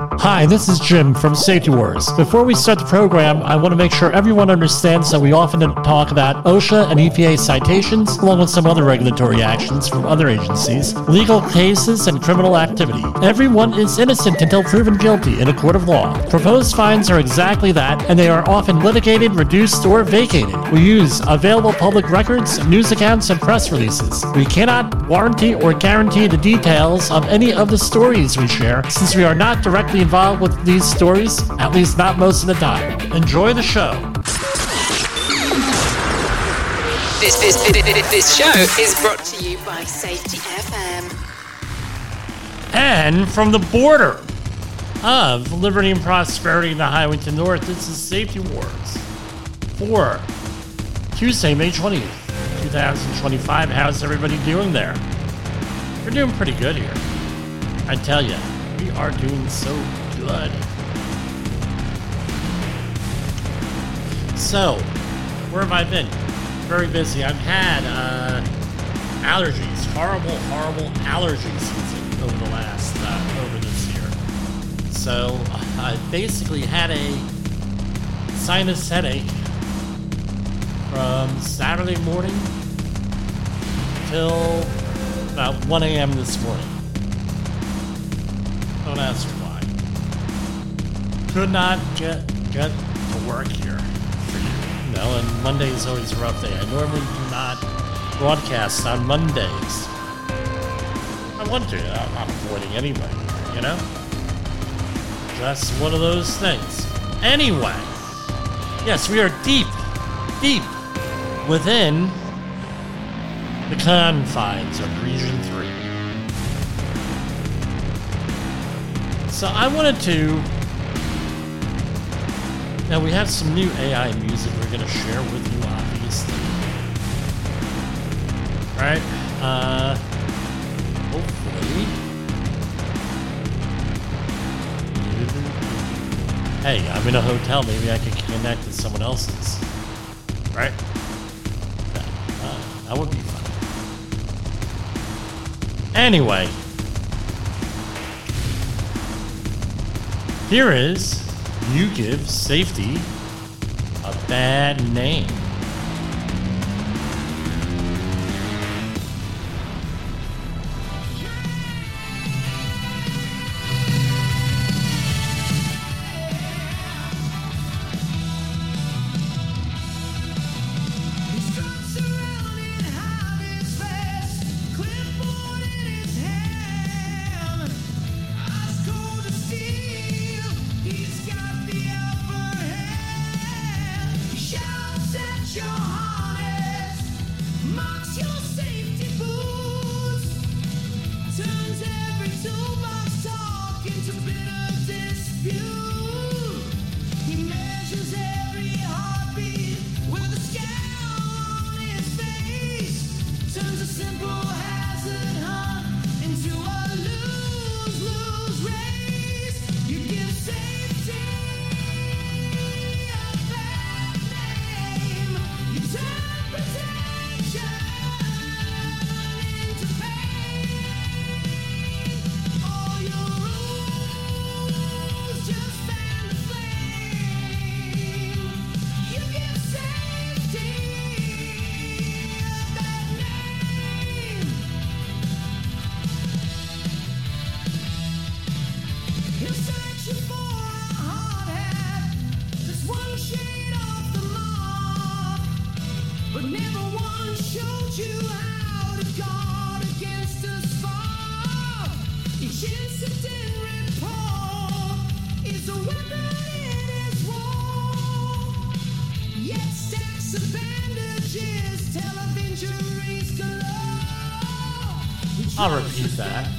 Hi, this is Jim from Safety Wars. Before we start the program, I want to make sure everyone understands that we often talk about OSHA and EPA citations, along with some other regulatory actions from other agencies, legal cases, and criminal activity. Everyone is innocent until proven guilty in a court of law. Proposed fines are exactly that, and they are often litigated, reduced, or vacated. We use available public records, news accounts, and press releases. We cannot warranty or guarantee the details of any of the stories we share, since we are not directly involved with these stories, at least not most of the time. Enjoy the show. This show is brought to you by Safety FM. And from the border of liberty and prosperity in the Highwington North, this is Safety Wars for Tuesday, May 20th, 2025. How's everybody doing there? We're doing pretty good here. I tell you, we are doing so good. So, where have I been? Very busy. I've had allergies, horrible allergy season over the last, over this year. So, I basically had a sinus headache from Saturday morning till about 1 a.m. this morning. Don't ask why. Could not get to work here for you. No, and Monday is always a rough day. I normally do not broadcast on Mondays. I want to. I'm not avoiding anybody, you know? Just one of those things. Anyway, yes, we are deep within the confines of Region 3. So I wanted to... Now we have some new AI music we're going to share with you, obviously. Right? Hopefully. Hey, I'm in a hotel. Maybe I can connect to someone else's. Right? That would be fun. Anyway. Here is You Give Safety a Bad Name. I'll repeat that.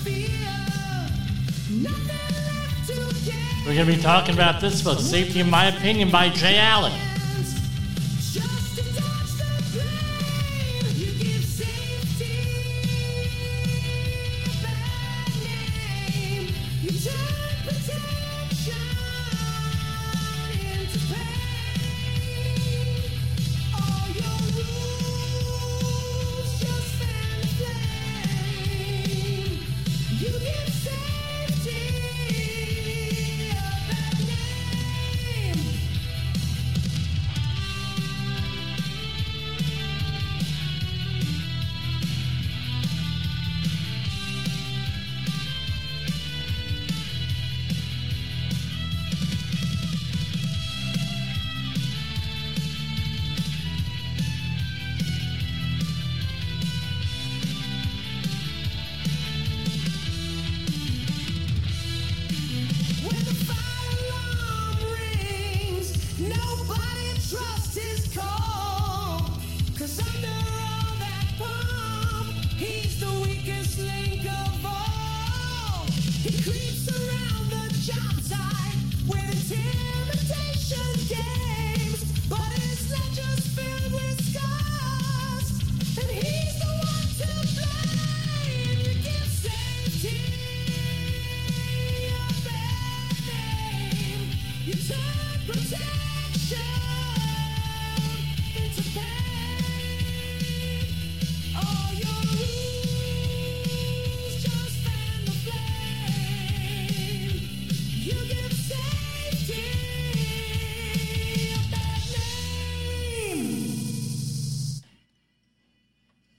We're going to be talking about this book, Safety in My Opinion by Jay Allen.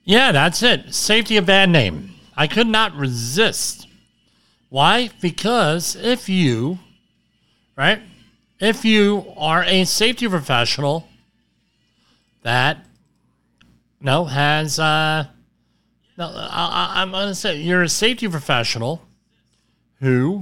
Yeah, that's it. Safety, a bad name. I could not resist. Why? Because if you are a safety professional that, has, I'm going to say you're a safety professional who,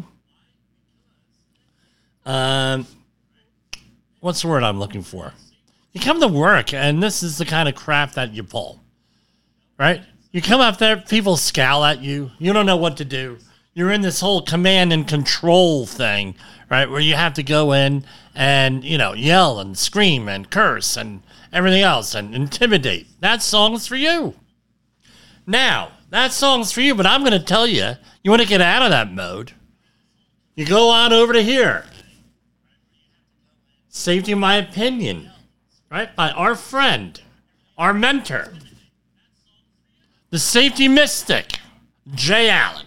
what's the word I'm looking for? You come to work, and this is the kind of crap that you pull, right? You come up there, people scowl at you. You don't know what to do. You're in this whole command and control thing, right, where you have to go in and, yell and scream and curse and everything else and intimidate. That song's for you. Now, that song's for you, but I'm going to tell you, you want to get out of that mode, you go on over to here. Safety, in my opinion, right, by our friend, our mentor, the safety mystic, Jay Allen.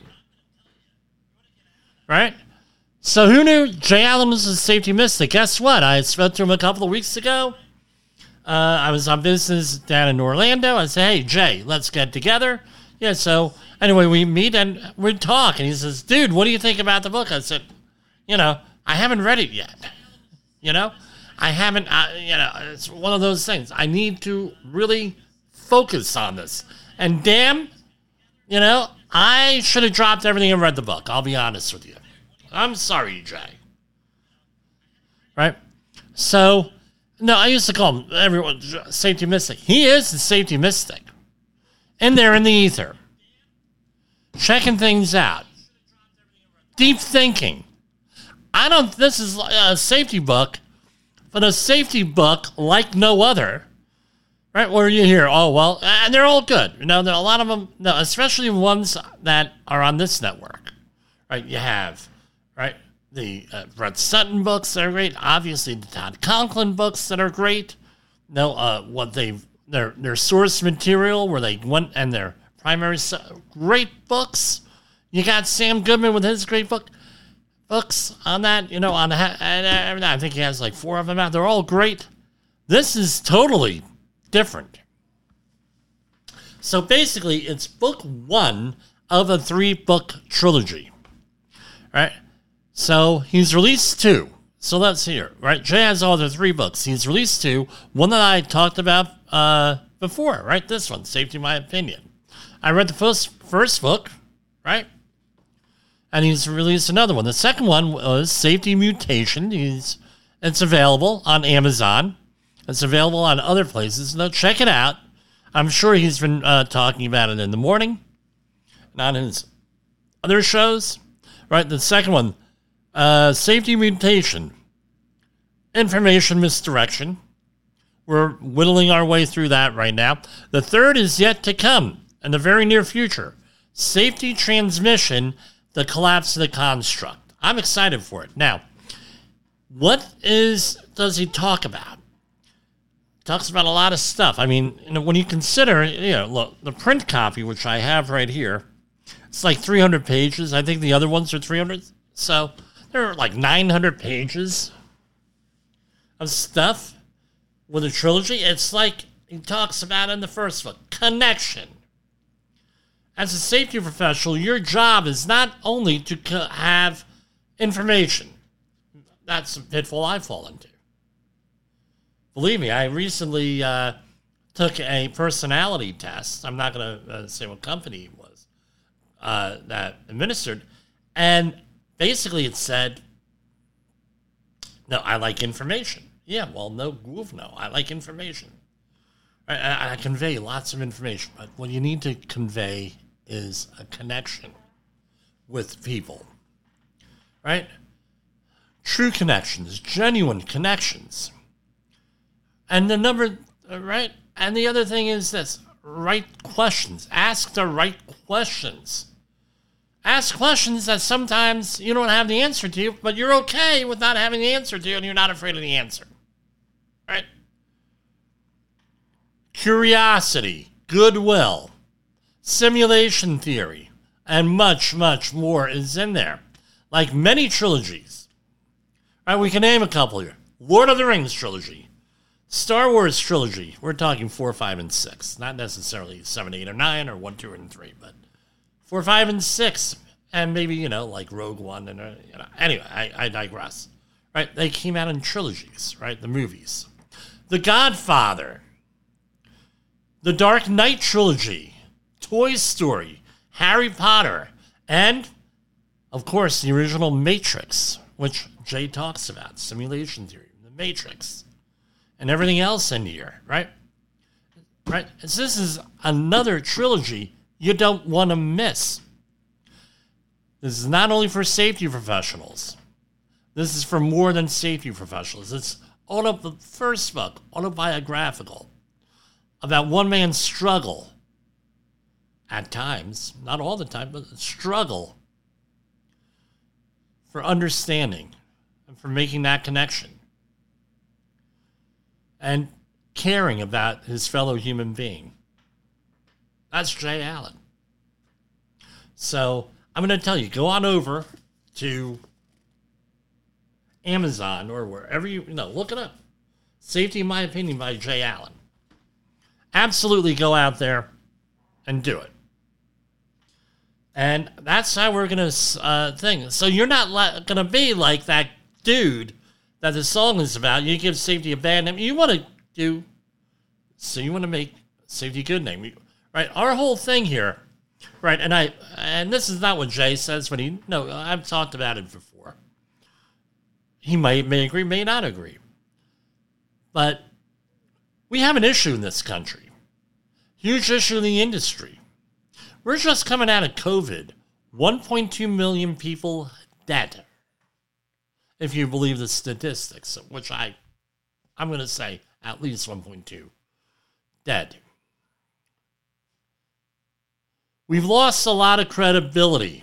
Right? So who knew Jay Allen was a safety mystic? Guess what? I spoke to him a couple of weeks ago. I was on business down in Orlando. I said, hey, Jay, let's get together. Yeah, so anyway, we meet and we talk. And he says, dude, what do you think about the book? I said, I haven't read it yet. I haven't, it's one of those things. I need to really focus on this. And damn, I should have dropped everything and read the book. I'll be honest with you. I'm sorry, Jay. Right? So, no, I used to call him everyone safety mystic. He is the safety mystic. In there in the ether. Checking things out. Deep thinking. This is a safety book, but a safety book like no other. Right, where you hear, and they're all good. There are a lot of them, especially ones that are on this network. Right, you have, right, the Brett Sutton books that are great. Obviously, the Todd Conklin books that are great. Their source material where they went and their primary great books. You got Sam Goodman with his great books on that. And I think he has like 4 of them out. They're all great. This is totally different. So basically, it's book 1 of a 3-book trilogy, right? So he's released 2. So let's hear, right? Jay has all the 3 books. He's released 2. One that I talked about before, right? This one, Safety, My Opinion. I read the first book, right? And he's released another one. The second one was Safety Mutation. It's available on Amazon. It's available on other places. Now, check it out. I'm sure he's been talking about it in the morning and on his other shows. Right, the second one, Safety Mutation, Information Misdirection. We're whittling our way through that right now. The third is yet to come in the very near future. Safety Transmission, The Collapse of the Construct. I'm excited for it. Now, what does he talk about? Talks about a lot of stuff. I mean, when you consider, look, the print copy, which I have right here, it's like 300 pages. I think the other ones are 300. So there are like 900 pages of stuff with a trilogy. It's like he talks about in the first book, connection. As a safety professional, your job is not only to have information. That's a pitfall I fall into. Believe me, I recently took a personality test. I'm not going to say what company it was that administered. And basically it said, no, I like information. Yeah, well, no, I like information. I convey lots of information, but what you need to convey is a connection with people, right? True connections, genuine connections. And the number, right? And the other thing is this, right questions. Ask the right questions. Ask questions that sometimes you don't have the answer to, but you're okay with not having the answer to, and you're not afraid of the answer. Right? Curiosity, goodwill, simulation theory, and much, much more is in there. Like many trilogies. Right? We can name a couple here. Lord of the Rings trilogy. Star Wars trilogy. We're talking 4, 5, and 6. Not necessarily 7, 8, or 9, or 1, 2, and 3, but 4, 5, and 6. And maybe, like Rogue One. And Anyway, I digress. Right? They came out in trilogies, right? The movies. The Godfather. The Dark Knight trilogy. Toy Story. Harry Potter. And, of course, the original Matrix, which Jay talks about. Simulation theory. The Matrix. And everything else in here, right? Right? So this is another trilogy you don't want to miss. This is not only for safety professionals. This is for more than safety professionals. It's the first book, autobiographical, about one man's struggle, at times, not all the time, but struggle for understanding and for making that connection and caring about his fellow human being. That's Jay Allen. So I'm going to tell you, go on over to Amazon or wherever look it up. Safety in My Opinion by Jay Allen. Absolutely go out there and do it. And that's how we're going to think. So you're not going to be like that dude that the song is about. You give safety a bad name. You want to make safety a good name. Right? Our whole thing here, right, and this is not what Jay says, but I've talked about it before. He may agree, may not agree. But we have an issue in this country. Huge issue in the industry. We're just coming out of COVID. 1.2 million people dead. If you believe the statistics, which I'm going to say at least 1.2 dead. We've lost a lot of credibility.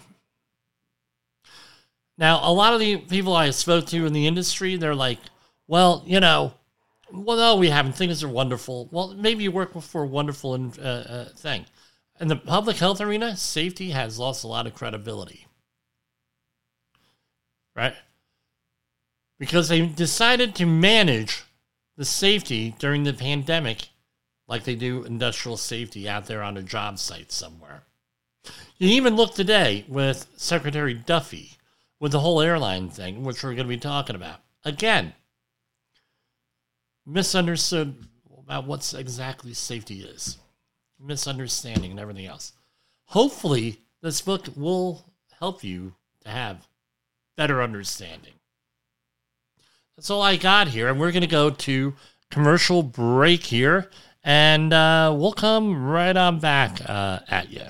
Now, a lot of the people I spoke to in the industry, they're like, well, no, we haven't. Things are wonderful. Well, maybe you work for a wonderful thing. In the public health arena, safety has lost a lot of credibility. Right? Because they decided to manage the safety during the pandemic like they do industrial safety out there on a job site somewhere. You even look today with Secretary Duffy with the whole airline thing, which we're going to be talking about. Again, misunderstood about what exactly safety is. Misunderstanding and everything else. Hopefully, this book will help you to have better understanding. That's all I got here, and we're going to go to commercial break here, and we'll come right on back at you.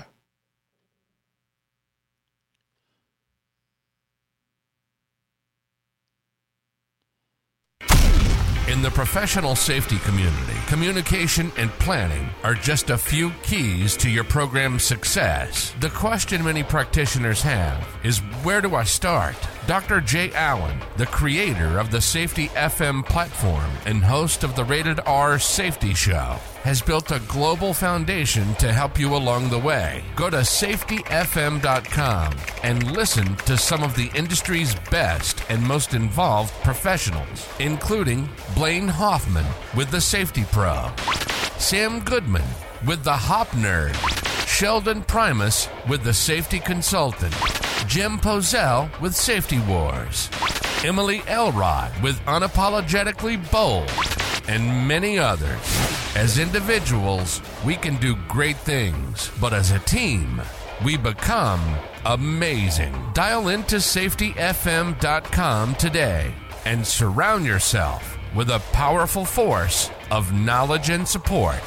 In the professional safety community, communication and planning are just a few keys to your program's success. The question many practitioners have is, where do I start? Dr. Jay Allen, the creator of the Safety FM platform and host of the Rated R Safety Show, has built a global foundation to help you along the way. Go to safetyfm.com and listen to some of the industry's best and most involved professionals, including Blaine Hoffman with the Safety Pro, Sam Goodman with the Hop Nerd, Sheldon Primus with the Safety Consultant, Jim Pozell with Safety Wars, Emily Elrod with Unapologetically Bold, and many others. As individuals, we can do great things, but as a team, we become amazing. Dial into safetyfm.com today and surround yourself with a powerful force of knowledge and support.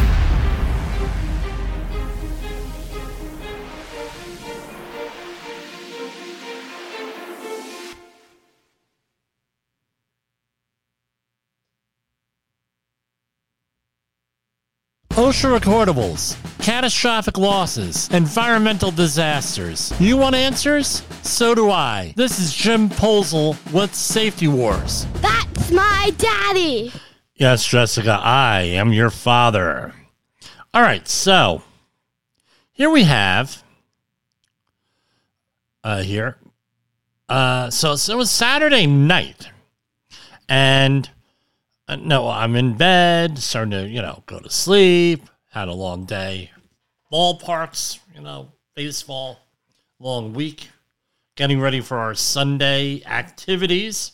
OSHA recordables, catastrophic losses, environmental disasters. You want answers? So do I. This is Jim Posel with Safety Wars. That's my daddy. Yes, Jessica, I am your father. All right, so here we have so it was Saturday night, and No, I'm in bed, starting to, go to sleep. Had a long day. Ballparks, baseball, long week. Getting ready for our Sunday activities.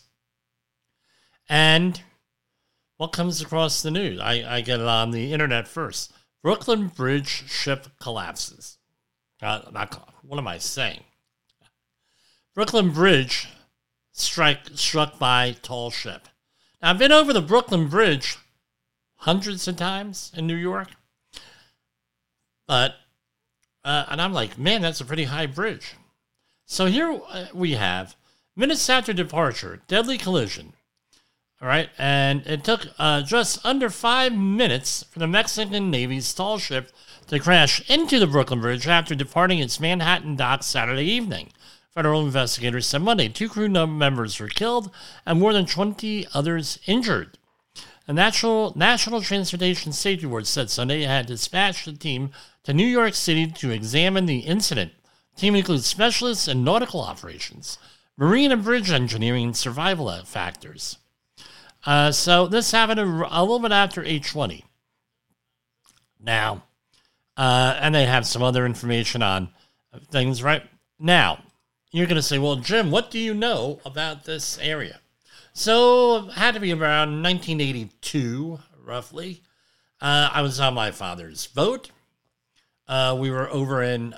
And what comes across the news? I get it on the internet first. Brooklyn Bridge ship collapses. What am I saying? Brooklyn Bridge struck by tall ship. Now, I've been over the Brooklyn Bridge hundreds of times in New York. But, and I'm like, man, that's a pretty high bridge. So here we have, minutes after departure, deadly collision. All right, and it took just under 5 minutes for the Mexican Navy's tall ship to crash into the Brooklyn Bridge after departing its Manhattan docks Saturday evening. Federal investigators said Monday 2 crew members were killed and more than 20 others injured. The National Transportation Safety Board said Sunday it had dispatched a team to New York City to examine the incident. The team includes specialists in nautical operations, marine and bridge engineering, and survival factors. So this happened a little bit after 8:20. Now, and they have some other information on things right now. You're going to say, well, Jim, what do you know about this area? So it had to be around 1982, roughly. I was on my father's boat. We were over in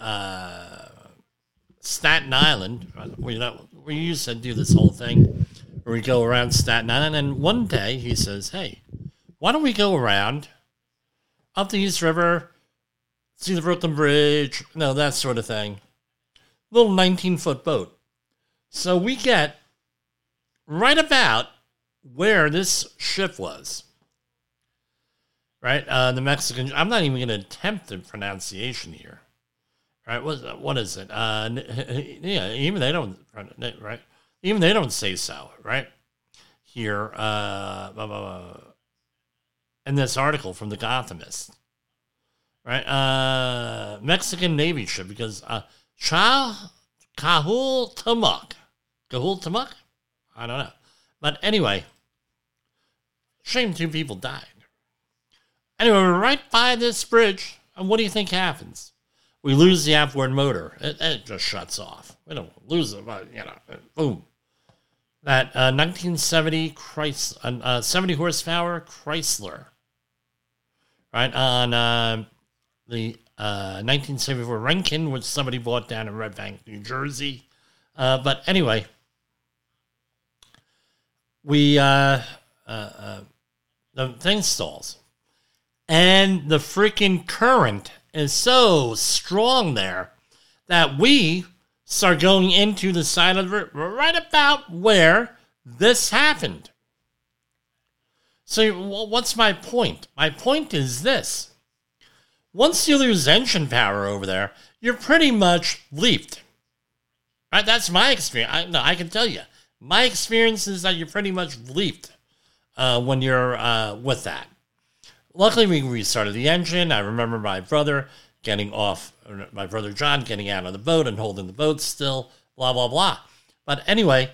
Staten Island. We used to do this whole thing where we go around Staten Island. And one day he says, hey, why don't we go around up the East River, see the Brooklyn Bridge, that sort of thing. Little 19-foot boat. So we get right about where this ship was. Right? The Mexican... I'm not even going to attempt the pronunciation here. Right? What is it? Yeah, even they don't... Right? Even they don't say so. Right? Here. In this article from The Gothamist. Right? Mexican Navy ship because... Cahul Tamuk. I don't know. But anyway, shame 2 people died. Anyway, we're right by this bridge, and what do you think happens? We lose the outboard motor. It just shuts off. We don't lose it, but, boom. That 1970 70 horsepower Chrysler, right, on the 1974 Rankin, which somebody bought down in Red Bank, New Jersey. But anyway, the thing stalls. And the freaking current is so strong there that we start going into the side of the river right about where this happened. So what's my point? My point is this. Once you lose engine power over there, you're pretty much leaped. Right? That's my experience. I can tell you. My experience is that you're pretty much leaped when you're with that. Luckily, we restarted the engine. I remember my brother John getting out of the boat and holding the boat still, blah, blah, blah. But anyway,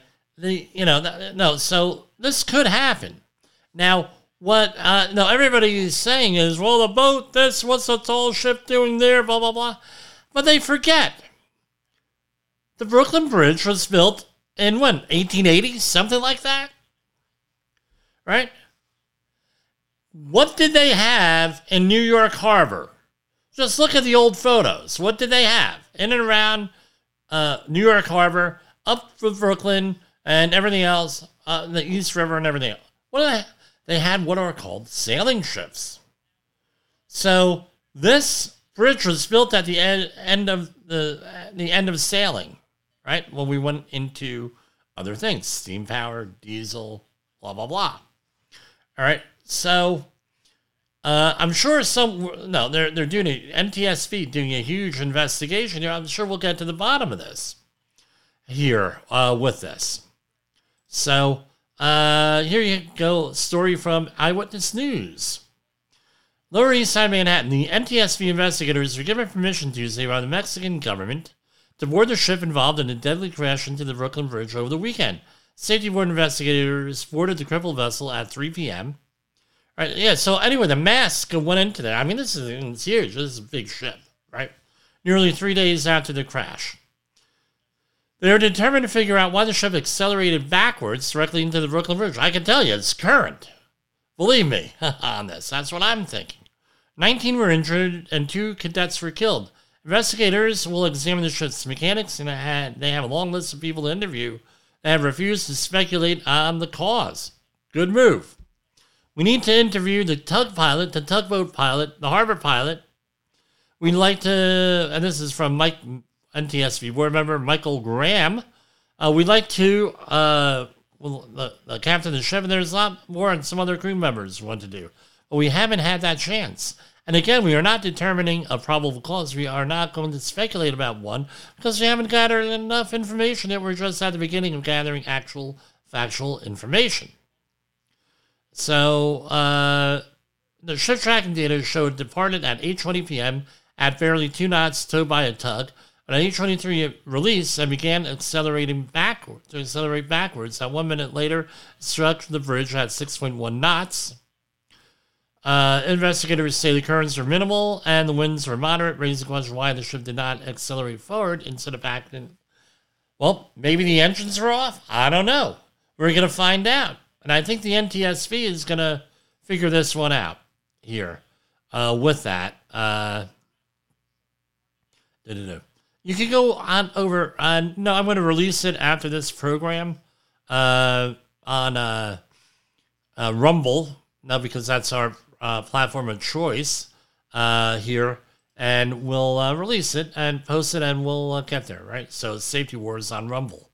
so this could happen. Now, what everybody is saying is, well, the boat, what's the tall ship doing there, blah, blah, blah. But they forget. The Brooklyn Bridge was built in 1880, something like that? Right? What did they have in New York Harbor? Just look at the old photos. What did they have? In and around New York Harbor, up from Brooklyn, and everything else, the East River and everything else. They had what are called sailing ships. So this bridge was built at the end of sailing, right? When we went into other things, steam power, diesel, blah blah blah. All right, so I'm sure they're doing NTSB doing a huge investigation here. I'm sure we'll get to the bottom of this here with this. So. Here you go, story from Eyewitness News. Lower East Side Manhattan, the NTSB investigators were given permission Tuesday by the Mexican government to board the ship involved in a deadly crash into the Brooklyn Bridge over the weekend. Safety Board investigators boarded the crippled vessel at 3 p.m. Right? Yeah, so anyway, the mask went into there. I mean, it's huge. This is a big ship, right? Nearly 3 days after the crash. They're determined to figure out why the ship accelerated backwards directly into the Brooklyn Bridge. I can tell you, it's current. Believe me on this. That's what I'm thinking. 19 were injured and 2 cadets were killed. Investigators will examine the ship's mechanics, and they have a long list of people to interview that have refused to speculate on the cause. Good move. We need to interview the tug pilot, the tugboat pilot, the harbor pilot. We'd like to, and this is from Mike, NTSB board member Michael Graham. We'd like to, the captain of the ship, and there's a lot more and some other crew members want to do. But we haven't had that chance. And again, we are not determining a probable cause. We are not going to speculate about one because we haven't gathered enough information yet. We're just at the beginning of gathering actual factual information. So, the ship tracking data showed it departed at 8:20 p.m. at barely 2 knots, towed by a tug. But at 8:23 it released and began accelerating backwards. To accelerate backwards, at 1 minute later, it struck the bridge at 6.1 knots. Investigators say the currents were minimal and the winds were moderate, raising the question why the ship did not accelerate forward instead of back. Well, maybe the engines were off. I don't know. We're going to find out. And I think the NTSB is going to figure this one out here with that. You can go on over. No, I'm going to release it after this program on Rumble. No, because that's our platform of choice here. And we'll release it and post it and we'll get there, right? So Safety Wars on Rumble.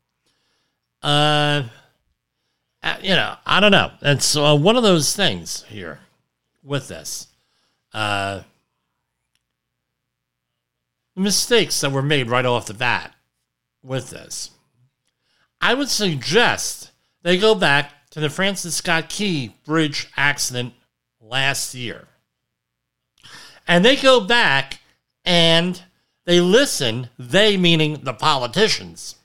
I don't know. It's one of those things here with this. The mistakes that were made right off the bat with this. I would suggest they go back to the Francis Scott Key Bridge accident last year. And they go back and they listen, they meaning the politicians,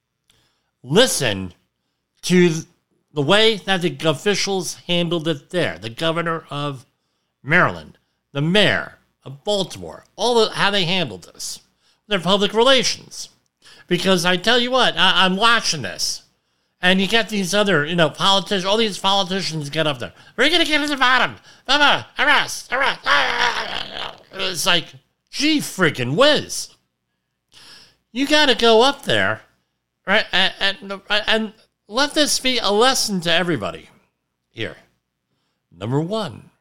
listen to the way that the officials handled it there. The governor of Maryland, the mayor of Baltimore, how they handled this. Their public relations. Because I tell you what, I'm watching this. And you get these other, politicians, all these politicians get up there. We're going to get to the bottom. Arrest. It's like, gee freaking whiz. You got to go up there, right? And let this be a lesson to everybody here. Number 1,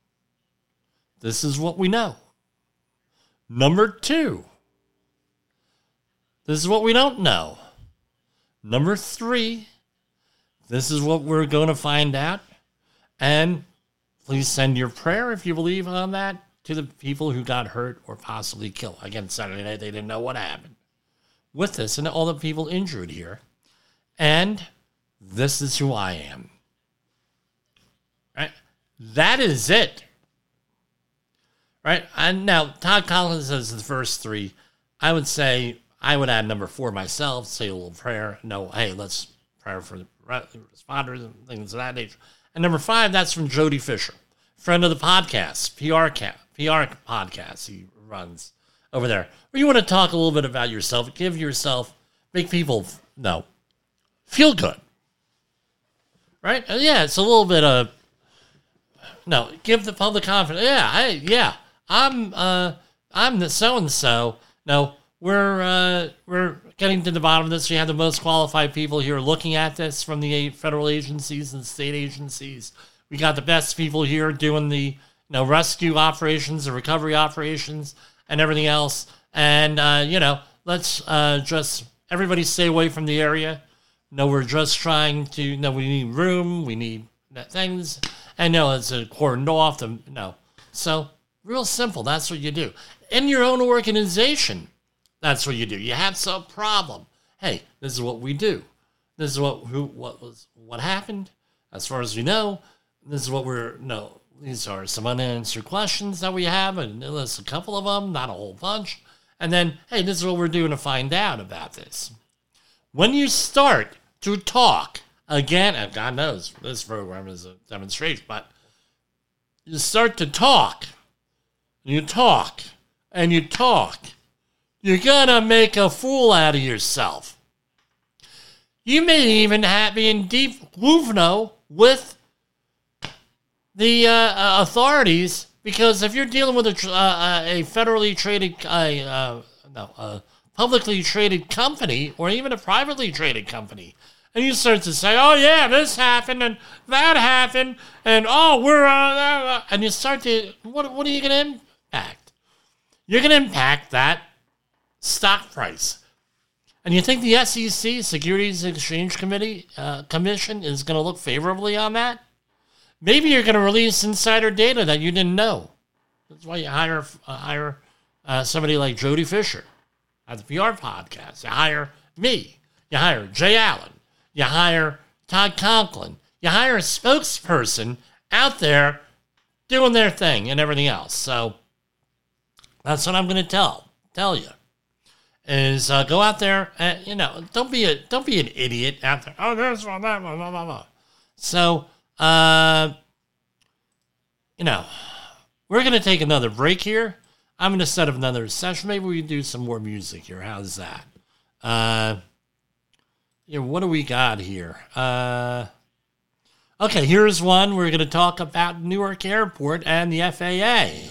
this is what we know. Number 2, this is what we don't know. Number 3, this is what we're going to find out. And please send your prayer, if you believe on that, to the people who got hurt or possibly killed. Again, Saturday night, they didn't know what happened with this and all the people injured here. And this is who I am. Right? That is it. Right? And now, Todd Collins says the first 3. I would say, I would add number 4 myself, say a little prayer. No, hey, let's pray for the responders and things of that nature. And number 5, that's from Jody Fisher, friend of the podcast, PR podcast he runs over there. Where you want to talk a little bit about yourself, make people, feel good. Right? Yeah, it's a little bit of, give the public confidence. I'm the so-and-so. No, we're getting to the bottom of this. We have the most qualified people here looking at this from the federal agencies and state agencies. We got the best people here doing the rescue operations, the recovery operations, and everything else. And, let's just everybody stay away from the area. We're just trying to, we need room, we need things. And it's cordoned off. So, real simple, that's what you do. In your own organization, that's what you do. You have some problem. Hey, this is what we do. This is what happened. As far as we know, this is what these are some unanswered questions that we have, and there's a couple of them, not a whole bunch. And then, hey, this is what we're doing to find out about this. When you start to talk again, and God knows this program is a demonstration, but you start to talk, you talk, and you talk, you're going to make a fool out of yourself. You may even be in deep guvno with the authorities, because if you're dealing with a federally traded, publicly traded company, or even a privately traded company, and you start to say, oh yeah, this happened, and that happened, and oh, we're, and you start to, what are you going to impact? You're going to impact that stock price. And you think the SEC, Securities and Exchange Commission, is going to look favorably on that? Maybe you're going to release insider data that you didn't know. That's why you hire somebody like Jody Fisher at the PR podcast. You hire me. You hire Jay Allen. You hire Todd Conklin. You hire a spokesperson out there doing their thing and everything else. So that's what I'm going to tell you. Is go out there and, don't be an idiot out there. Oh, there's one, that one, blah, blah, blah. So, we're going to take another break here. I'm going to set up another session. Maybe we can do some more music here. How's that? What do we got here? Okay, here's one. We're going to talk about Newark Airport and the FAA.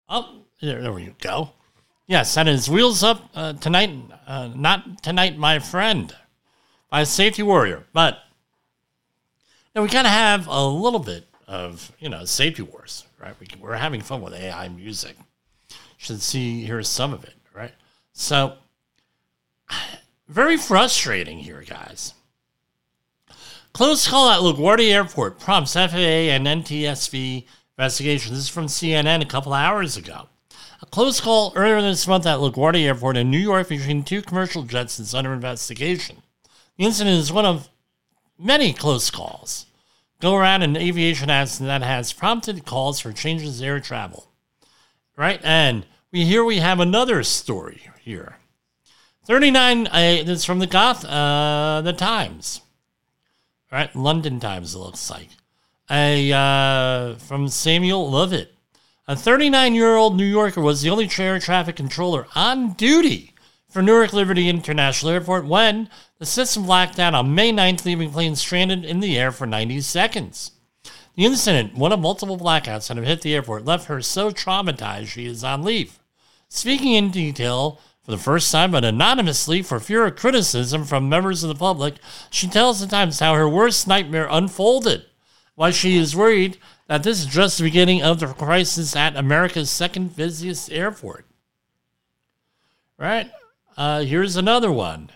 Oh, there we go. Yes, that is Wheels Up Tonight, Not Tonight, My Friend, by Safety Warrior. But we kind of have a little bit of, Safety Wars, right? We're having fun with AI music. You should hear some of it, right? So, very frustrating here, guys. Close call at LaGuardia Airport prompts FAA and NTSB investigation. This is from CNN a couple hours ago. A close call earlier this month at LaGuardia Airport in New York between two commercial jets is under investigation. The incident is one of many close calls go around an aviation accident that has prompted calls for changes in air travel. Right? And we have another story here. 39, this is from the Times. Right, London Times, it looks like. From Samuel Lovett. A 39-year-old New Yorker was the only air traffic controller on duty for Newark Liberty International Airport when the system blacked out on May 9th, leaving planes stranded in the air for 90 seconds. The incident, one of multiple blackouts that have hit the airport, left her so traumatized she is on leave. Speaking in detail for the first time, but anonymously for fear of criticism from members of the public, she tells the Times how her worst nightmare unfolded, why she is worried that this is just the beginning of the crisis at America's second busiest airport. Right? Here's another one.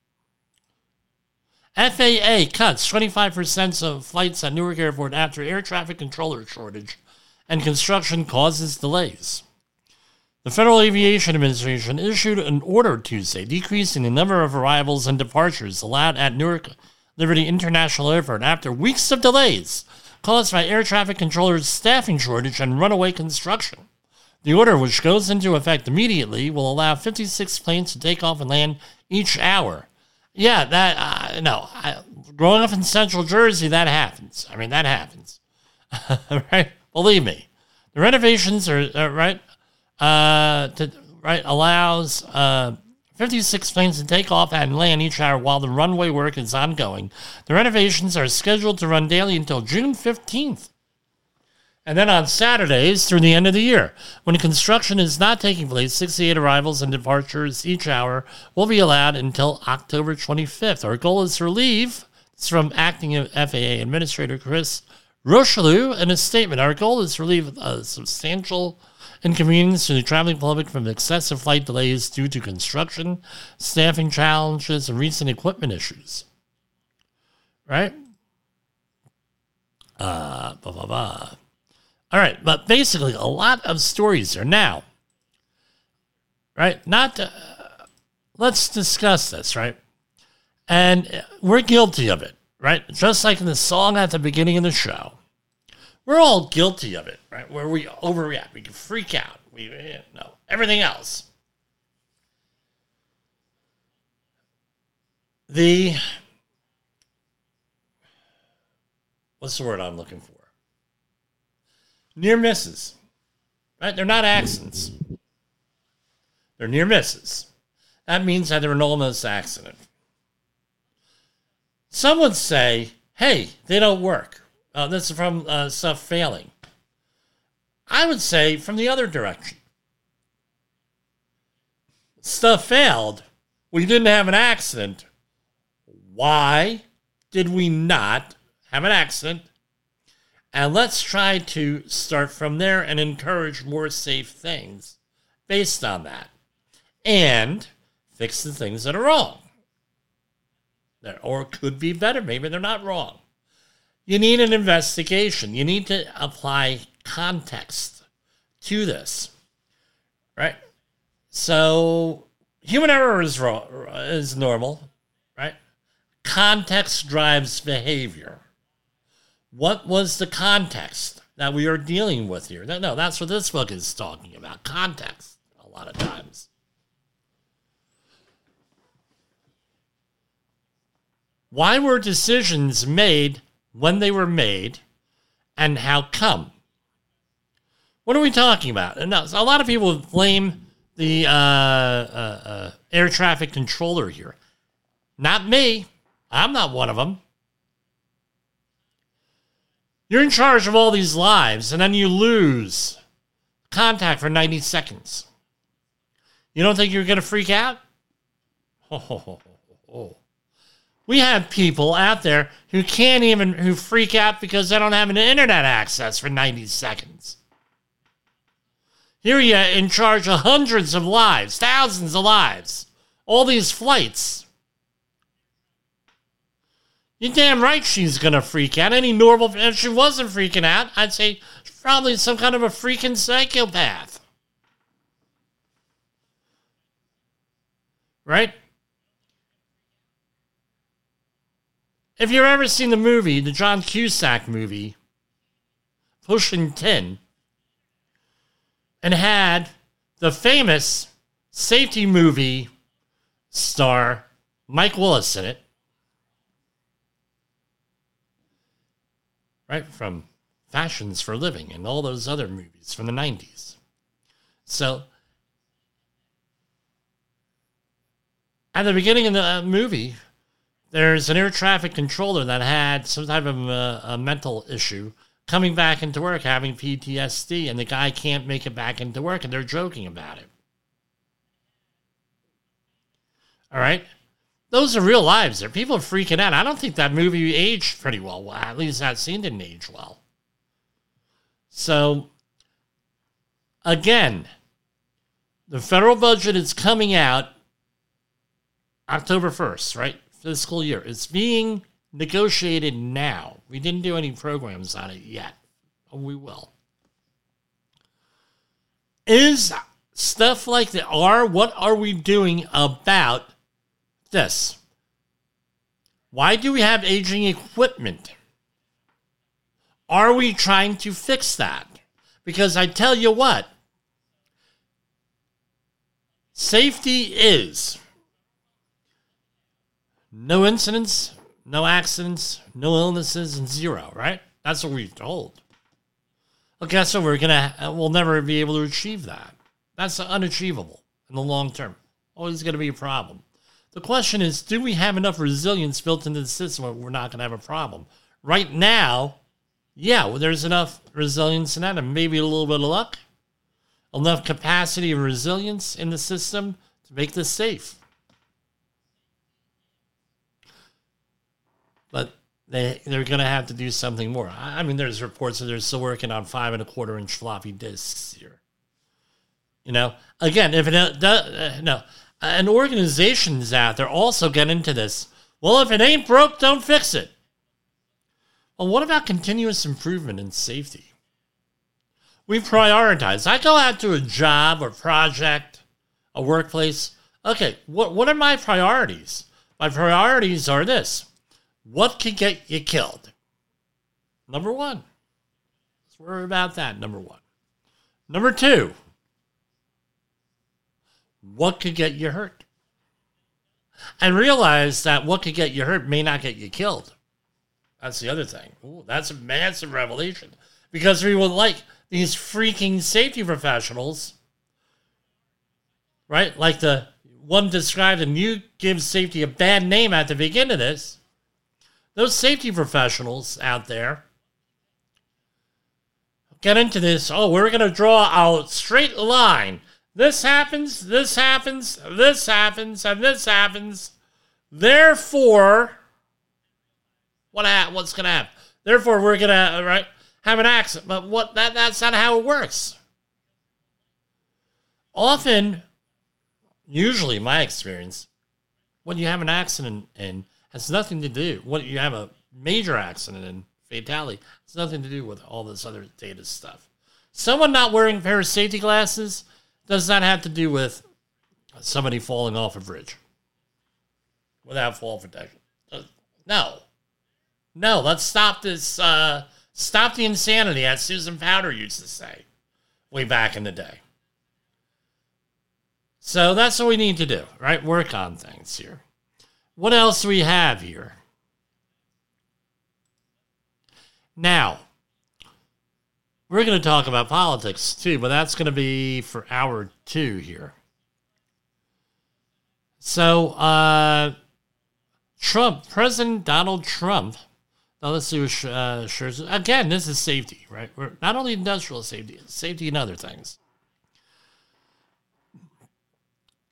FAA cuts 25% of flights at Newark Airport after air traffic controller shortage and construction causes delays. The Federal Aviation Administration issued an order Tuesday decreasing the number of arrivals and departures allowed at Newark Liberty International Airport after weeks of delays caused by air traffic controllers' staffing shortage and runaway construction. The order, which goes into effect immediately, will allow 56 planes to take off and land each hour. Yeah, growing up in Central Jersey, that happens. I mean, that happens. Right? Believe me. The renovations are, allows 56 planes to take off and land each hour while the runway work is ongoing. The renovations are scheduled to run daily until June 15th. And then on Saturdays through the end of the year. When construction is not taking place, 68 arrivals and departures each hour will be allowed until October 25th. Our goal is to relieve, it's from Acting FAA Administrator Chris Rocheleau in a statement. Our goal is to relieve a substantial inconvenience to the traveling public from excessive flight delays due to construction, staffing challenges, and recent equipment issues. Right? All right, but basically a lot of stories are now, right? Let's discuss this, right? And we're guilty of it, right? Just like in the song at the beginning of the show. We're all guilty of it, right? Where we overreact, we can freak out, everything else. What's the word I'm looking for? Near misses, right? They're not accidents. They're near misses. That means that they're an almost accident. Some would say, hey, they don't work. This is from stuff failing. I would say from the other direction. Stuff failed. We didn't have an accident. Why did we not have an accident? And let's try to start from there and encourage more safe things based on that. And fix the things that are wrong. Or could be better. Maybe they're not wrong. You need an investigation. You need to apply context to this. Right? So, human error is normal. Right? Context drives behavior. What was the context that we are dealing with here? No, that's what this book is talking about. Context, a lot of times. Why were decisions made when they were made, and how come? What are we talking about? And a lot of people blame the air traffic controller here. Not me. I'm not one of them. You're in charge of all these lives, and then you lose contact for 90 seconds. You don't think you're going to freak out? We have people out there who freak out because they don't have an internet access for 90 seconds. Here you're in charge of hundreds of lives, thousands of lives, all these flights. You're damn right she's going to freak out. Any normal, if she wasn't freaking out, I'd say she's probably some kind of a freaking psychopath. Right? If you've ever seen the movie, the John Cusack movie, Pushing 10, and had the famous safety movie star Mike Willis in it, right, from Fashions for Living and all those other movies from the 90s. So, at the beginning of the movie, there's an air traffic controller that had some type of a mental issue coming back into work, having PTSD, and the guy can't make it back into work, and they're joking about it. All right? Those are real lives there. People are freaking out. I don't think that movie aged pretty well. At least that scene didn't age well. So, again, the federal budget is coming out October 1st, right? Fiscal year. It's being negotiated now. We didn't do any programs on it yet. We will. Is stuff like that, what are we doing about this? Why do we have aging equipment? Are we trying to fix that? Because I tell you what, safety is no incidents, no accidents, no illnesses, and zero, right? That's what we're told. Okay, so we'll never be able to achieve that. That's unachievable in the long term. Always going to be a problem. The question is, do we have enough resilience built into the system where we're not going to have a problem? Right now, yeah, well, there's enough resilience in that, and maybe a little bit of luck, enough capacity and resilience in the system to make this safe. But they're going to have to do something more. I mean, there's reports that they're still working on 5.25-inch floppy disks here. You know, again, if it no, and organizations out there also get into this. Well, if it ain't broke, don't fix it. Well, what about continuous improvement and safety? We prioritize. I go out to a job or project, a workplace. Okay, what are my priorities? My priorities are this. What could get you killed? Number one. Let's worry about that, number one. Number two. What could get you hurt? And realize that what could get you hurt may not get you killed. That's the other thing. Ooh, that's a massive revelation. Because we would like these freaking safety professionals, right? Like the one described, and you give safety a bad name at the beginning of this. Those safety professionals out there get into this. Oh, we're going to draw a straight line. This happens, this happens, this happens, and this happens. Therefore, what's going to happen? Therefore, we're going to have an accident. But that's not how it works. Often, usually my experience, when you have an accident and has nothing to do, when you have a major accident and fatality, it's nothing to do with all this other data stuff. Someone not wearing a pair of safety glasses does not have to do with somebody falling off a bridge without fall protection. No, let's stop this, stop the insanity, as Susan Powder used to say way back in the day. So that's what we need to do, right? Work on things here. What else do we have here? Now, we're going to talk about politics too, but that's going to be for hour 2 here. So, President Donald Trump. Now let's see what shares. Again, this is safety, right? We're not only industrial safety, safety and other things.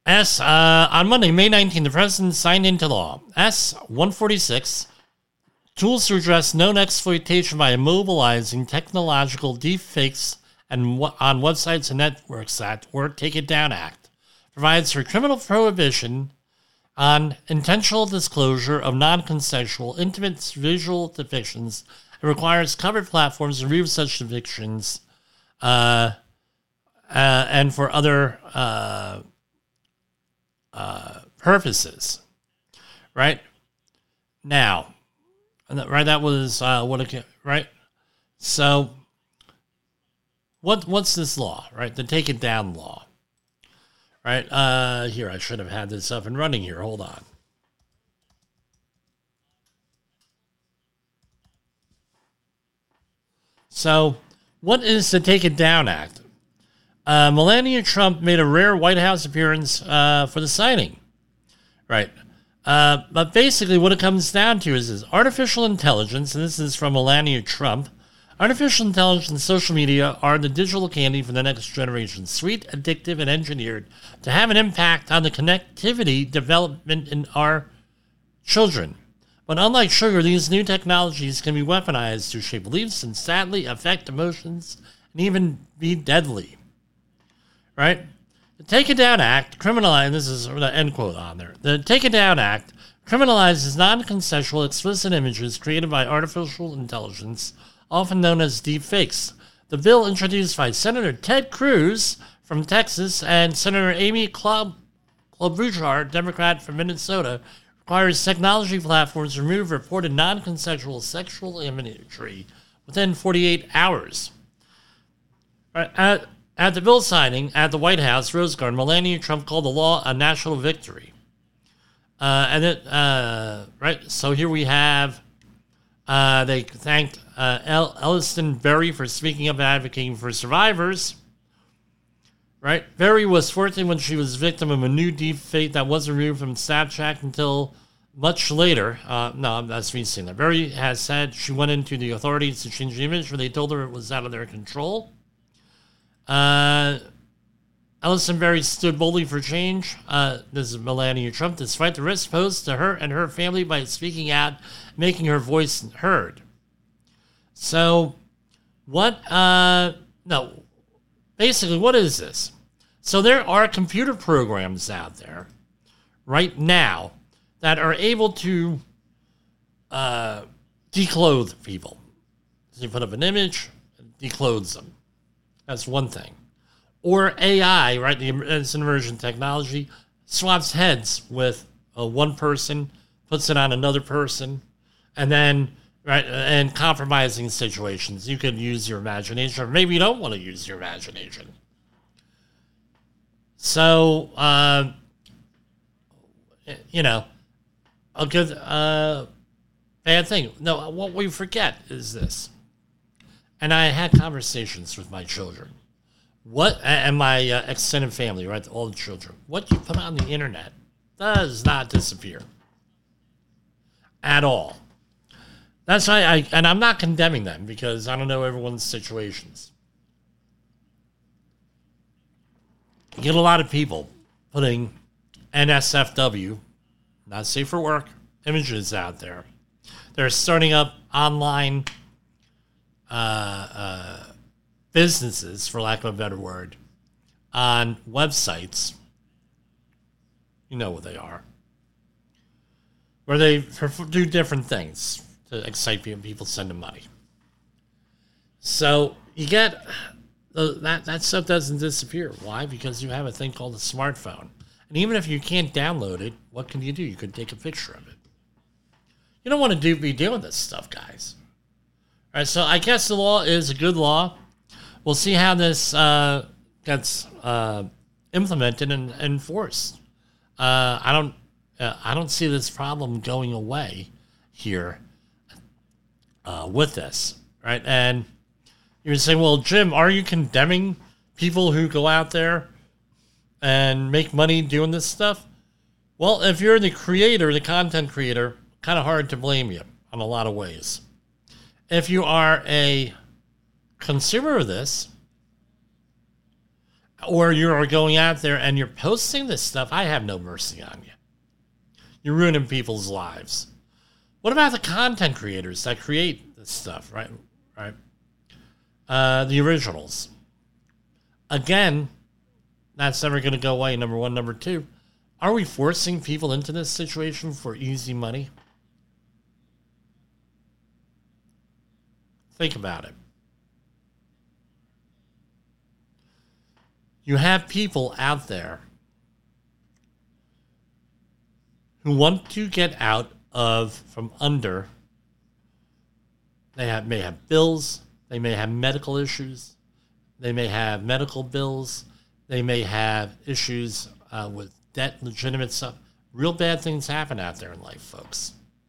On Monday, May 19th, the president signed into law S-146, Tools to Address Known Exploitation by Immobilizing Technological Deepfakes and on Websites and Networks Act, or Take It Down Act, provides for criminal prohibition on intentional disclosure of non-consensual, intimate visual depictions. It requires covered platforms to remove such depictions and for other purposes. Right? Now, right, that was right? So, what's this law, right? The Take It Down law. Right, here, I should have had this up and running here. Hold on. So, what is the Take It Down Act? Melania Trump made a rare White House appearance for the signing. Right. But basically what it comes down to is this artificial intelligence, and this is from Melania Trump. Artificial intelligence and social media are the digital candy for the next generation, sweet, addictive, and engineered to have an impact on the connectivity development in our children. But unlike sugar, these new technologies can be weaponized to shape beliefs and sadly affect emotions and even be deadly. Right? The Take It Down Act criminalizes, this is the end quote on there. The Take It Down Act criminalizes non-consensual explicit images created by artificial intelligence, often known as deepfakes. The bill, introduced by Senator Ted Cruz from Texas and Senator Amy Klobuchar, Democrat from Minnesota, requires technology platforms to remove reported non-consensual sexual imagery within 48 hours. At the bill signing at the White House, Rose Garden, Melania Trump called the law a national victory. Right, so here we have, they thanked Elliston Berry for speaking up and advocating for survivors. Right, Berry was 14 when she was victim of a new deepfake that wasn't removed from Snapchat until much later. No, that's me saying that. Berry has said she went into the authorities to change the image, but they told her it was out of their control. Ellison Berry stood boldly for change. This is Melania Trump, despite the risk posed to her and her family by speaking out, making her voice heard. So, basically, what is this? So there are computer programs out there right now that are able to declothe people. So you put up an image, it declothes them. That's one thing. Or AI, right? It's an emergent technology, swaps heads with one person, puts it on another person, and then, right, and compromising situations. You could use your imagination, or maybe you don't want to use your imagination. So, a good, bad thing. No, what we forget is this. And I had conversations with my children. And my extended family, right? All the children. What you put on the internet does not disappear. At all. That's why and I'm not condemning them because I don't know everyone's situations. You get a lot of people putting NSFW, not safe for work, images out there. They're starting up online businesses, for lack of a better word, on websites. You know what they are. Where they do different things to excite people. People send them money. So you get that stuff doesn't disappear. Why? Because you have a thing called a smartphone. And even if you can't download it, what can you do? You could take a picture of it. You don't want to be doing this stuff, guys. All right, so I guess the law is a good law. We'll see how this gets implemented and enforced. I don't see this problem going away here with this, right? And you're saying, well, Jim, are you condemning people who go out there and make money doing this stuff? Well, if you're the creator, the content creator, kind of hard to blame you in a lot of ways. If you are a consumer of this, or you're going out there and you're posting this stuff, I have no mercy on you. You're ruining people's lives. What about the content creators that create this stuff, right? The originals. Again, that's never going to go away, number one. Number two, are we forcing people into this situation for easy money? Think about it. You have people out there who want to get out from under. They may have bills. They may have medical issues. They may have medical bills. They may have issues with debt, legitimate stuff. Real bad things happen out there in life, folks.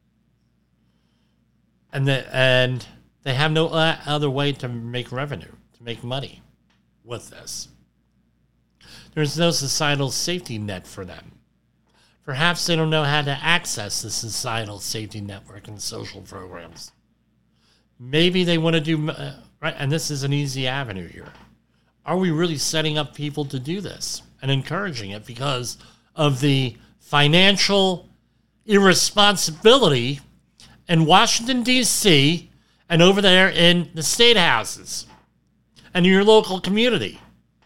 And they have no other way to make revenue, to make money with this. There's no societal safety net for them. Perhaps they don't know how to access the societal safety network and social programs. Maybe they want to do, right, and this is an easy avenue here. Are we really setting up people to do this and encouraging it because of the financial irresponsibility in Washington, D.C., and over there in the state houses and in your local community?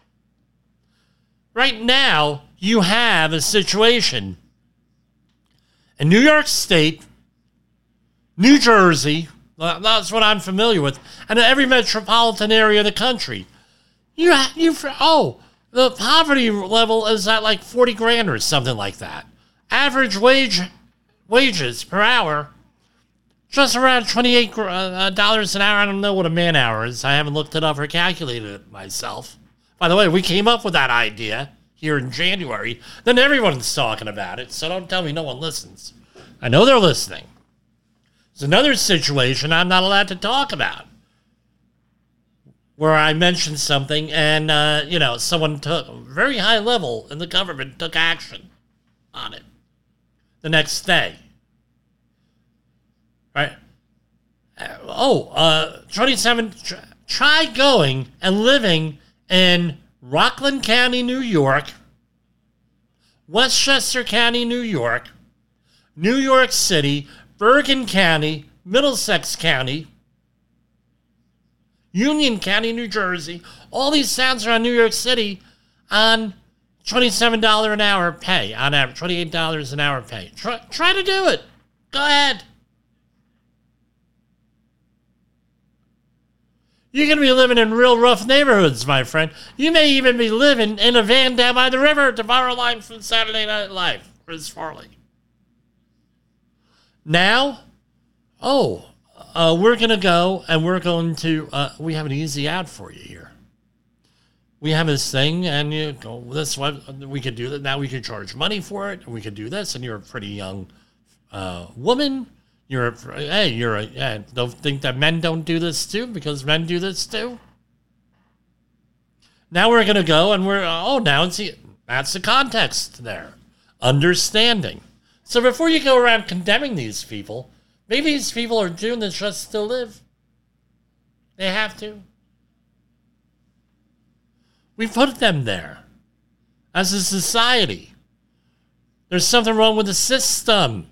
Right now, you have a situation in New York State, New Jersey, that's what I'm familiar with, and every metropolitan area of the country. The poverty level is at like 40 grand or something like that. Average wages per hour, just around $28 an hour. I don't know what a man hour is. I haven't looked it up or calculated it myself. By the way, we came up with that idea here in January. Then everyone's talking about it, so don't tell me no one listens. I know they're listening. There's another situation I'm not allowed to talk about, where I mentioned something and, someone took a very high level in the government took action on it the next day. Right? 27, try going and living in Rockland County, New York, Westchester County, New York, New York City, Bergen County, Middlesex County, Union County, New Jersey. All these towns around New York City on $27 an hour pay, on average, $28 an hour pay. Try to do it. Go ahead. You're going to be living in real rough neighborhoods, my friend. You may even be living in a van down by the river, to borrow a line from Saturday Night Live, Chris Farley. Now, we're going to go and we're going to, we have an easy out for you here. We have this thing, and you go, this one, we could do that. Now we could charge money for it, and we could do this, and you're a pretty young woman. Don't think that men don't do this too, because men do this too. Now we're going to go and that's the context there. Understanding. So before you go around condemning these people, maybe these people are doing this just to live. They have to. We put them there as a society. There's something wrong with the system.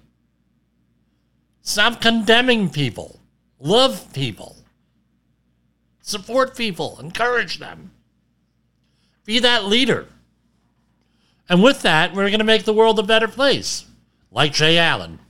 Stop condemning people. Love people. Support people. Encourage them. Be that leader. And with that, we're going to make the world a better place. Like Jay Allen.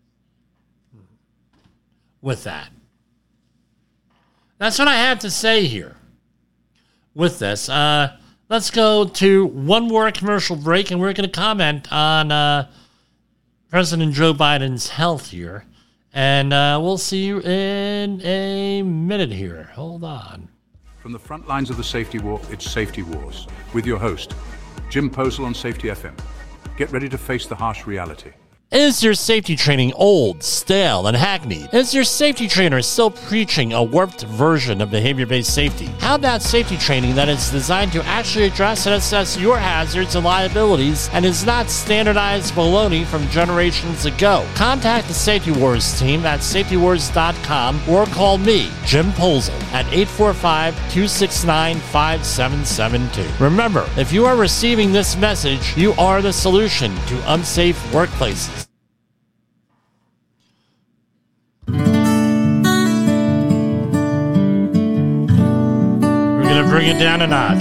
With that. That's what I have to say here. With this. Let's go to one more commercial break, and we're going to comment on President Joe Biden's health here. And we'll see you in a minute here. Hold on. From the front lines of the safety war, it's Safety Wars. With your host, Jim Posel on Safety FM. Get ready to face the harsh reality. Is your safety training old, stale, and hackneyed? Is your safety trainer still preaching a warped version of behavior-based safety? How about safety training that is designed to actually address and assess your hazards and liabilities and is not standardized baloney from generations ago? Contact the Safety Wars team at safetywars.com or call me, Jim Polzel, at 845-269-5772. Remember, if you are receiving this message, you are the solution to unsafe workplaces. We're going to bring it down a notch.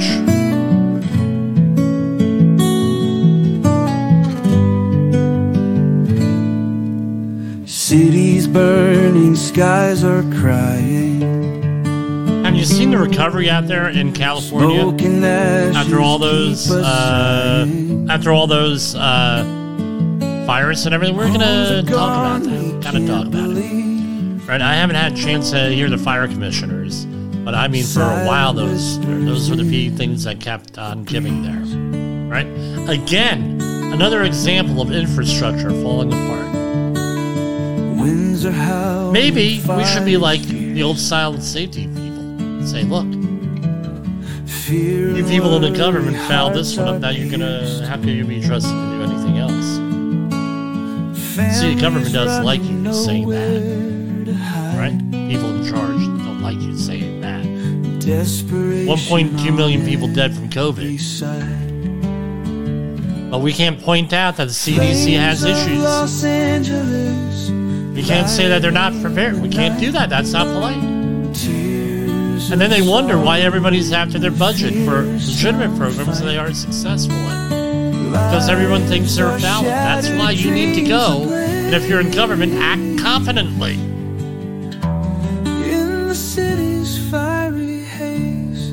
Cities burning, skies are crying. Have you seen the recovery out there in California after all those fires and everything? We're gonna talk about that. Gotta talk about it, right? I haven't had a chance to hear the fire commissioners, but I mean, for a while, those were the key things that kept on giving there, right? Again, another example of infrastructure falling apart. Maybe we should be like the old style safety people. Say, look, you people in the government fouled this one up. Now how can you be trusted to do anything else? See, the government doesn't like you saying that, right? People in charge don't like you saying that. 1.2 million people dead from COVID. But we can't point out that the CDC has issues. We can't say that they're not prepared. We can't do that. That's not polite. And then they wonder why everybody's after their budget for legitimate programs that they aren't successful in. Because everyone thinks they're valid. That's why you need to go. And if you're in government, act confidently. In the city's fiery haze.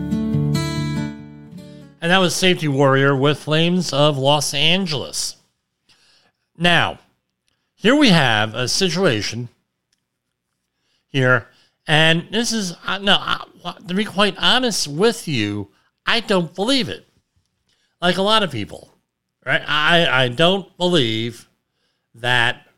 And that was Safety Warrior with Flames of Los Angeles. Now, here we have a situation here. And this is, to be quite honest with you, I don't believe it. Like a lot of people, right? I don't believe that,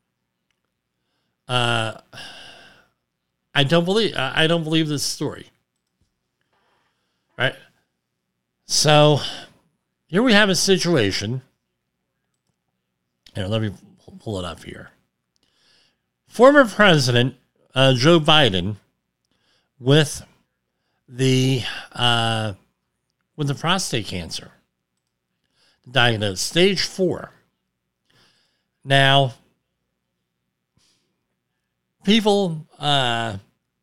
I don't believe this story, right? So here we have a situation. Here, let me pull it up here. Former President Joe Biden with the prostate cancer, diagnosed stage 4. Now, people, not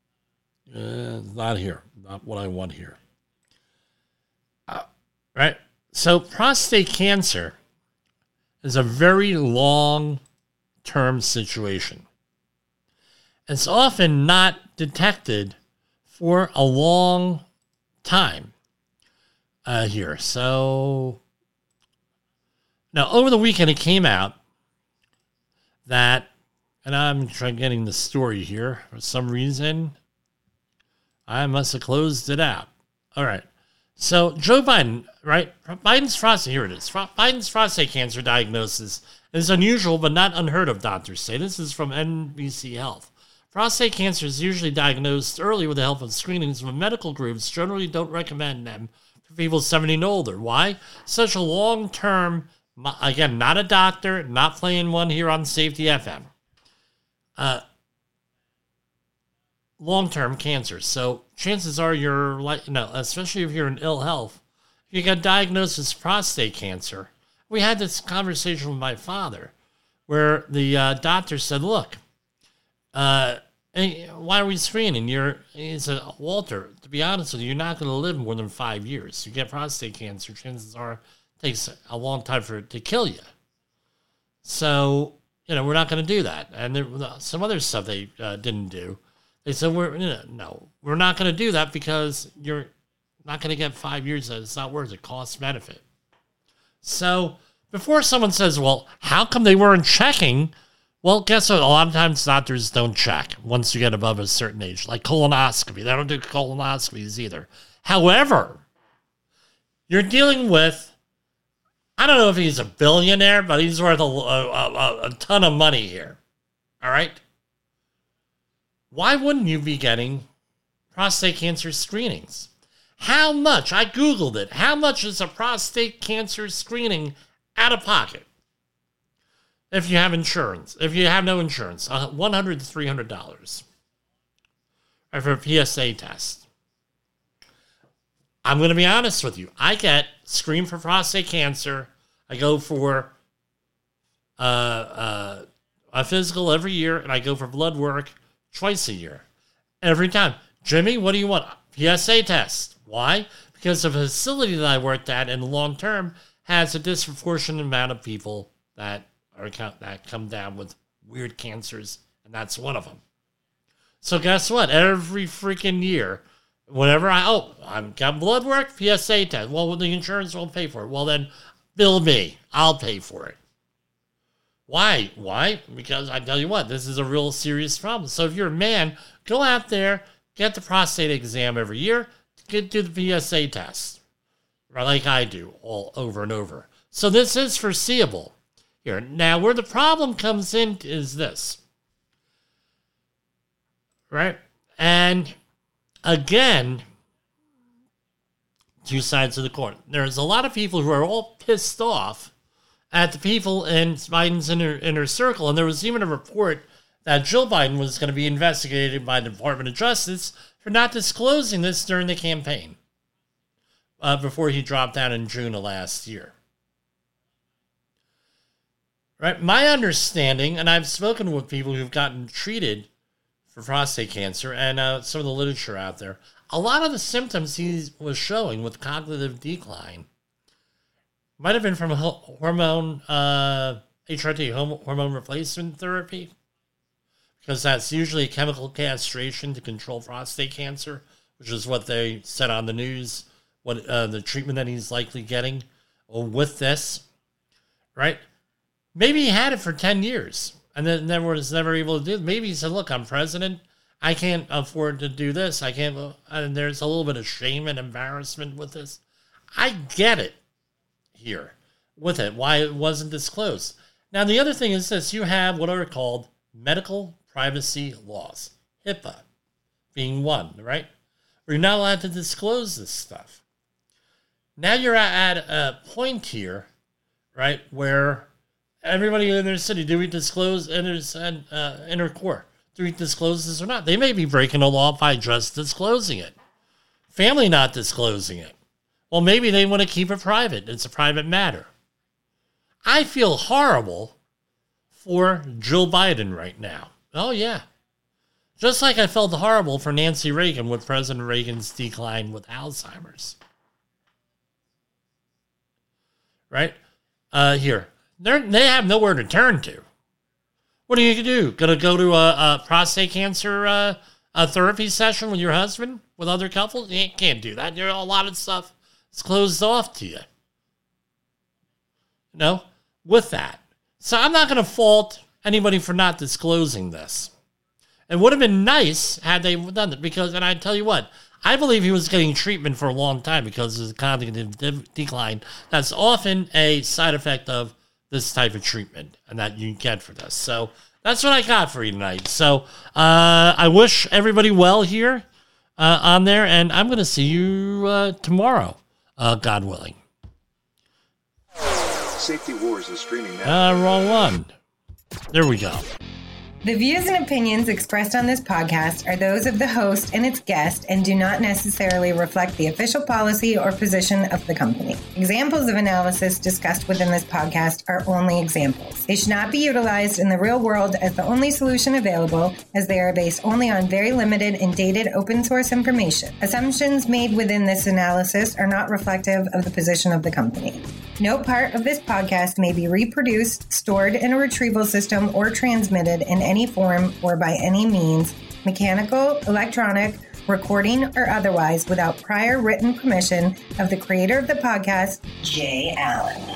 here, not what I want here. Right? So prostate cancer is a very long-term situation. It's often not detected for a long time here. So, now over the weekend it came out that, and I'm trying getting the story here for some reason, I must have closed it out. All right. So Joe Biden, right? Biden's prostate cancer diagnosis is unusual but not unheard of, doctors say. This is from NBC Health. Prostate cancer is usually diagnosed early with the help of screenings, but medical groups generally don't recommend them for people 70 and older. Why? Such a long-term, again, not a doctor, not playing one here on Safety FM. Long-term cancer. So chances are you're, especially if you're in ill health, if you got diagnosed as prostate cancer. We had this conversation with my father where the doctor said, look, why are we screening? He said, Walter, to be honest with you, you're not going to live more than 5 years. You get prostate cancer, chances are it takes a long time for it to kill you. So, we're not going to do that. And there was some other stuff they didn't do. They said, we're not going to do that because you're not going to get 5 years. It's not worth it. Cost benefit. So before someone says, well, how come they weren't checking? Well, guess what? A lot of times doctors don't check once you get above a certain age, like colonoscopy. They don't do colonoscopies either. However, you're dealing with I don't know if he's a billionaire, but he's worth a ton of money here. All right? Why wouldn't you be getting prostate cancer screenings? How much? I Googled it. How much is a prostate cancer screening out of pocket? If you have insurance. If you have no insurance, $100 to $300 for a PSA test. I'm going to be honest with you. I get screened for prostate cancer. I go for a physical every year, and I go for blood work twice a year. Every time. Jimmy, what do you want? PSA test. Why? Because the facility that I worked at in the long term has a disproportionate amount of people that come down with weird cancers, and that's one of them. So guess what? Every freaking year, whenever I've got blood work, PSA test. Well, the insurance won't pay for it. Well, then bill me. I'll pay for it. Why? Why? Because I tell you what, this is a real serious problem. So if you're a man, go out there, get the prostate exam every year, do the PSA test, like I do, all over and over. So this is foreseeable here. Now, where the problem comes in is this, right? And again, two sides of the coin. There's a lot of people who are all pissed off at the people in Biden's inner circle. And there was even a report that Joe Biden was going to be investigated by the Department of Justice for not disclosing this during the campaign before he dropped out in June of last year. Right? My understanding, and I've spoken with people who've gotten treated for prostate cancer and some of the literature out there, a lot of the symptoms he was showing with cognitive decline might have been from hormone, HRT, hormone replacement therapy, because that's usually chemical castration to control prostate cancer, which is what they said on the news, what the treatment that he's likely getting with this, right? Maybe he had it for 10 years and then was never able to do it. Maybe he said, look, I'm president. I can't afford to do this. I can't, and there's a little bit of shame and embarrassment with this. I get it here with it, why it wasn't disclosed. Now, the other thing is this, you have what are called medical privacy laws, HIPAA being one, right? Where you're not allowed to disclose this stuff. Now you're at a point here, right, where everybody in their city, do we disclose inner core? Do we disclose this or not? They may be breaking the law by just disclosing it. Family not disclosing it. Well, maybe they want to keep it private. It's a private matter. I feel horrible for Joe Biden right now. Oh, yeah. Just like I felt horrible for Nancy Reagan with President Reagan's decline with Alzheimer's. Right? Here. They have nowhere to turn to. What are you going to do? Going to go to a prostate cancer a therapy session with your husband, with other couples? You can't do that. There are a lot of stuff that's closed off to you. You know, with that. So I'm not going to fault anybody for not disclosing this. It would have been nice had they done it because, and I tell you what, I believe he was getting treatment for a long time because of the cognitive decline. That's often a side effect of this type of treatment and that you get for this. So that's what I got for you tonight. So I wish everybody well here on there, and I'm going to see you tomorrow, God willing. Safety Wars is streaming now. Wrong one. There we go. The views and opinions expressed on this podcast are those of the host and its guest and do not necessarily reflect the official policy or position of the company. Examples of analysis discussed within this podcast are only examples. They should not be utilized in the real world as the only solution available, as they are based only on very limited and dated open source information. Assumptions made within this analysis are not reflective of the position of the company. No part of this podcast may be reproduced, stored in a retrieval system, or transmitted in any form or by any means, mechanical, electronic, recording, or otherwise, without prior written permission of the creator of the podcast, Jay Allen.